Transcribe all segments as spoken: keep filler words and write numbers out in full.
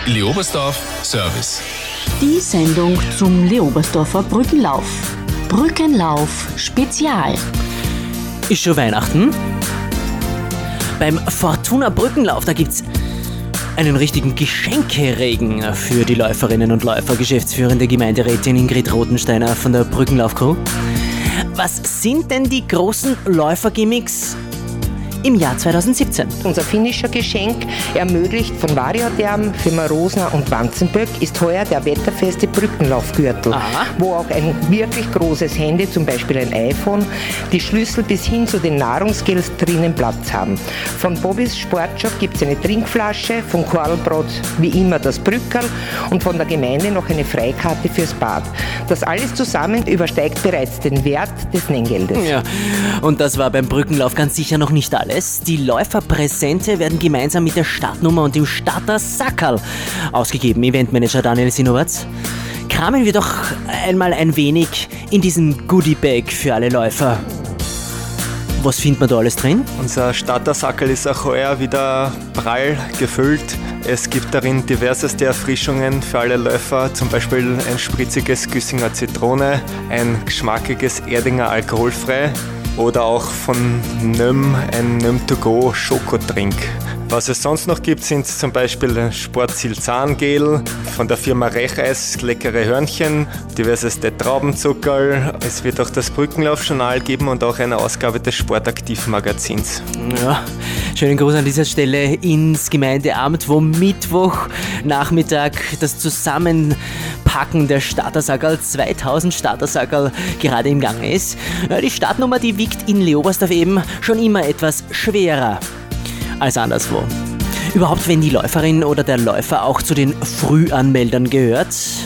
Leobersdorf Service. Die Sendung zum Leobersdorfer Brückenlauf. Brückenlauf Spezial. Ist schon Weihnachten? Beim Fortuna Brückenlauf, da gibt's einen richtigen Geschenkeregen für die Läuferinnen und Läufer. Geschäftsführende Gemeinderätin Ingrid Rotensteiner von der Brückenlauf-Crew. Was sind denn die großen Läufergimmicks im Jahr zweitausendsiebzehn? Unser finnischer Geschenk ermöglicht von Variotherm, Firma Rosner und Wanzenböck ist heuer der wetterfeste Brückenlaufgürtel, Aha. wo auch ein wirklich großes Handy, zum Beispiel ein iPhone, die Schlüssel bis hin zu den Nahrungsgels drinnen Platz haben. Von Bobbys Sportshop gibt es eine Trinkflasche, von Korlbrot wie immer das Brückerl und von der Gemeinde noch eine Freikarte fürs Bad. Das alles zusammen übersteigt bereits den Wert des Nenngeldes. Ja, und das war beim Brückenlauf ganz sicher noch nicht alles. Die Läuferpräsente werden gemeinsam mit der Startnummer und dem Starter-Sackerl ausgegeben. Eventmanager Daniel Sinowatz. Kramen wir doch einmal ein wenig in diesen Goodie-Bag für alle Läufer. Was findet man da alles drin? Unser Starter-Sackerl ist auch heuer wieder prall gefüllt. Es gibt darin diverseste Erfrischungen für alle Läufer, zum Beispiel ein spritziges Güssinger Zitrone, ein geschmackiges Erdinger alkoholfrei oder auch von Nöm ein Nöm to go Schokotrink. Was es sonst noch gibt, sind zum Beispiel ein Sportziel Zahngel, von der Firma Recheis leckere Hörnchen, diverseste Traubenzuckerl. Es wird auch das Brückenlaufjournal geben und auch eine Ausgabe des Sportaktiv-Magazins. Ja, schönen Gruß an dieser Stelle ins Gemeindeamt, wo Mittwoch Nachmittag das Zusammenpacken der Startersackerl, zweitausend Startersackerl, gerade im Gange ist. Ja, die Startnummer, die wiegt in Leobersdorf eben schon immer etwas schwerer als anderswo. Überhaupt, wenn die Läuferin oder der Läufer auch zu den Frühanmeldern gehört.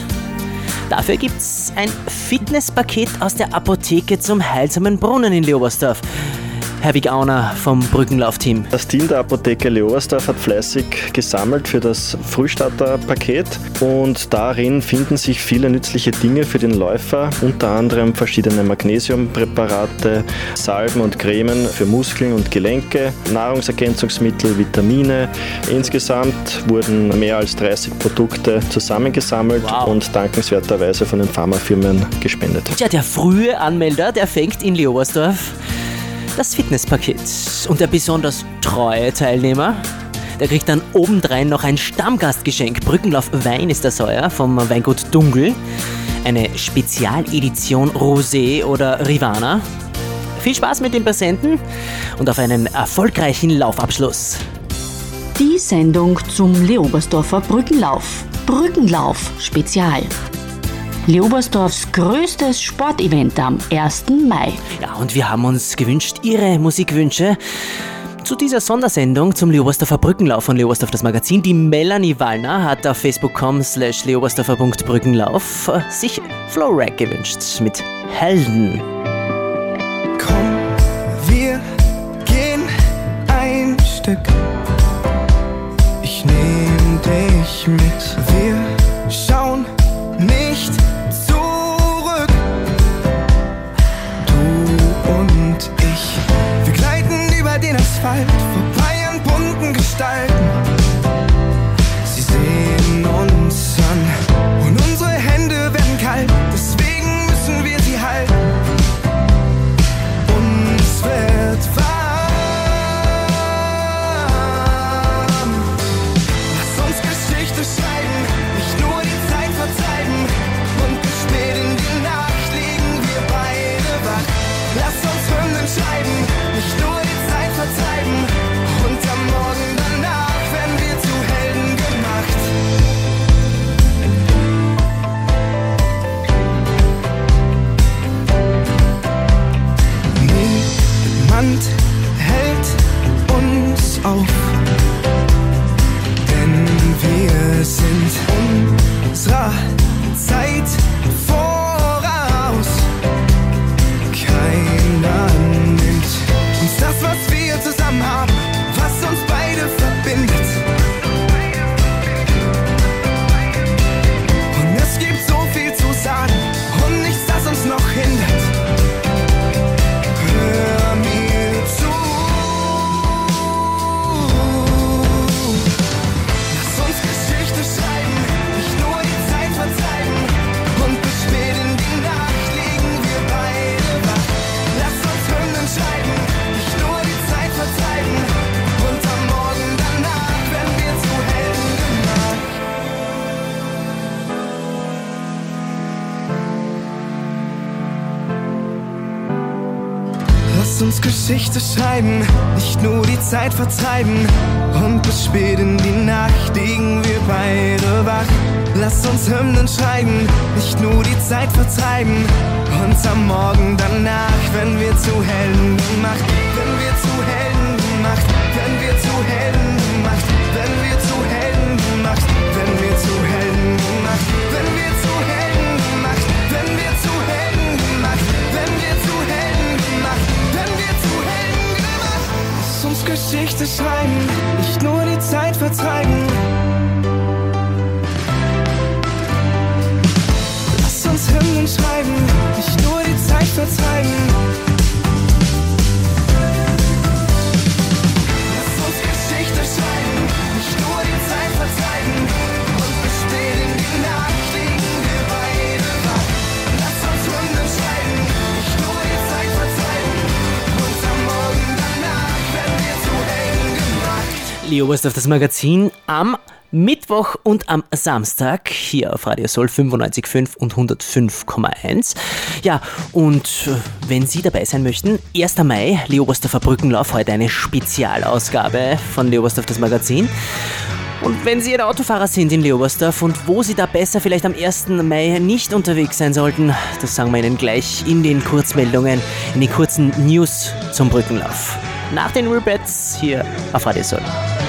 Dafür gibt's ein Fitnesspaket aus der Apotheke zum Heilsamen Brunnen in Leobersdorf. Herr Wigauner vom Brückenlaufteam. Das Team der Apotheke Leobersdorf hat fleißig gesammelt für das Frühstarterpaket und darin finden sich viele nützliche Dinge für den Läufer, unter anderem verschiedene Magnesiumpräparate, Salben und Cremen für Muskeln und Gelenke, Nahrungsergänzungsmittel, Vitamine. Insgesamt wurden mehr als dreißig Produkte zusammengesammelt Wow. und dankenswerterweise von den Pharmafirmen gespendet. Tja, der frühe Anmelder, der fängt in Leobersdorf das Fitnesspaket. Und der besonders treue Teilnehmer, der kriegt dann obendrein noch ein Stammgastgeschenk. Brückenlauf Wein ist das heuer vom Weingut Dungl. Eine Spezialedition Rosé oder Rivana. Viel Spaß mit den Präsenten und auf einen erfolgreichen Laufabschluss. Die Sendung zum Leobersdorfer Brückenlauf. Brückenlauf Spezial. Leobersdorfs größtes Sportevent am ersten Mai. Ja, und wir haben uns gewünscht, Ihre Musikwünsche zu dieser Sondersendung zum Leobersdorfer Brückenlauf von Leobersdorf das Magazin. Die Melanie Wallner hat auf facebook punkt com slash leobersdorfer punkt brückenlauf sich Flowrack gewünscht mit Helden. Komm, wir gehen ein Stück. Ich nehm dich mit. Wir schauen nicht zurück. Du und ich, wir gleiten über den Asphalt, vorbei an bunten Gestalten. Sie sehen uns an und unsere Hände werden kalt, deswegen müssen wir sie halten. Uns wird warm. Lass uns Geschichte schreiben, nicht nur die Zeit vertreiben. Und bis spät in die Nacht liegen wir beide wach. Lass uns Hymnen schreiben, nicht nur die Zeit vertreiben. Und am Morgen danach werden wir zu Helden gemacht. Niemand hält uns auf, denn wir sind Geschichte schreiben, nicht nur die Zeit vertreiben. Und bis spät in die Nacht liegen wir beide wach. Lass uns Hymnen schreiben, nicht nur die Zeit vertreiben. Und am Morgen danach, wenn wir zu Helden gemacht, wenn wir zu Helden gemacht, wenn wir zu Helden gemacht, wenn wir zu Helden gemacht, wenn wir zu Helden gemacht, wenn wir zu Helden gemacht, wenn wir zu Helden gemacht, wenn wir zu Helden gemacht, wenn wir zu Helden gemacht. Lass uns Geschichte schreiben, nicht nur die Zeit vertreiben. Lass uns Hymnen schreiben, nicht nur die Zeit vertreiben. Lass uns Geschichte schreiben, nicht nur die Zeit vertreiben. Und bis spät in die Nacht liegen wir beide wach. Lass uns Hymnen schreiben, nicht nur die Zeit vertreiben. Und am Morgen danach werden wir zu Helden gemacht. Leo Oberstdorf, das Magazin am Mittwoch und am Samstag hier auf Radio Soul fünfundneunzig Komma fünf und hundertfünf Komma eins. Ja, und wenn Sie dabei sein möchten, erster Mai, Leo Oberstdorfer Brückenlauf, heute eine Spezialausgabe von Leo Oberstdorf, das Magazin. Und wenn Sie ein Autofahrer sind in Leo Oberstdorf und wo Sie da besser vielleicht am ersten Mai nicht unterwegs sein sollten, das sagen wir Ihnen gleich in den Kurzmeldungen, in den kurzen News zum Brückenlauf. Nach den Rebats hier auf Radio Soul.